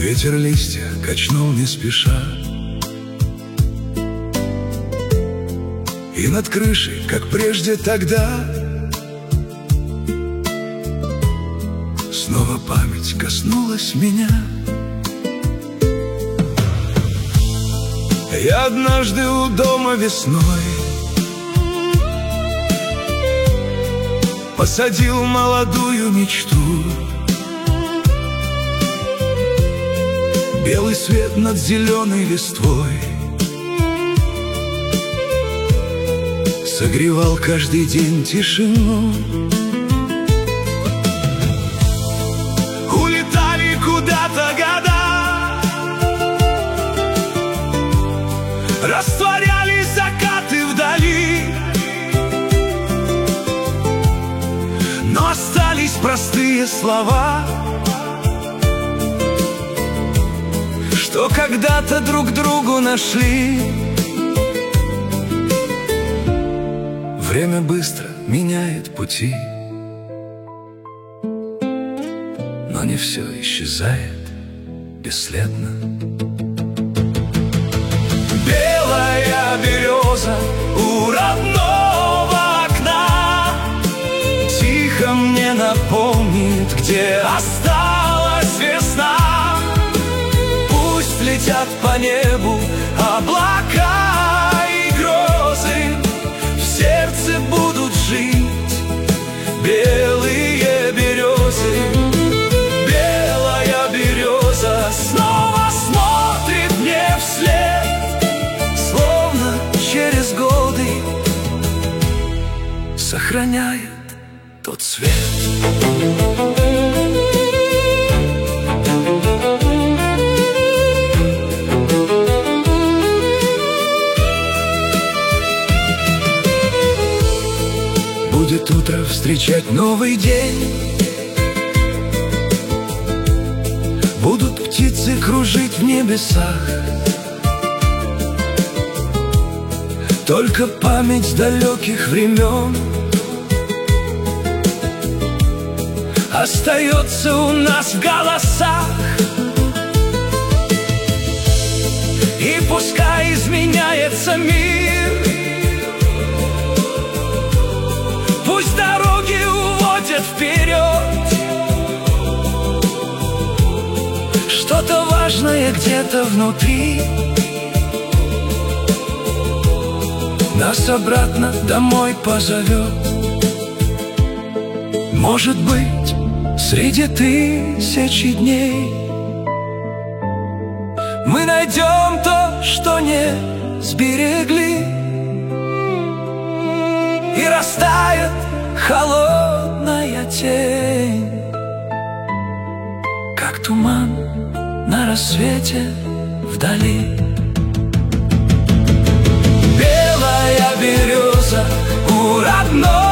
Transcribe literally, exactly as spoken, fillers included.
Ветер листья качнул не спеша, и над крышей, как прежде тогда, снова память коснулась меня. Я однажды у дома весной посадил молодую мечту. Белый свет над зеленой листвой согревал каждый день тишину. Улетали куда-то года, растворялись закаты вдали, но остались простые слова, что когда-то друг другу нашли. Время быстро меняет пути, но не все исчезает бесследно. Белая береза у родного окна тихо мне напомнит, где осталась весна. Пусть летят по небу облака и грозы, в сердце будут жить белые березы. Белая береза снова смотрит мне вслед, словно через годы сохраняет тот цвет. Будет утро встречать новый день, будут птицы кружить в небесах, только память далеких времен остается у нас в голосах. И пускай изменяется мир, пусть дороги уводят вперед, что-то важное где-то внутри нас обратно домой позовет. Может быть, среди тысячи дней мы найдем то, что не сберегли, и растает холодная тень, как туман на рассвете вдали. Белая береза у родной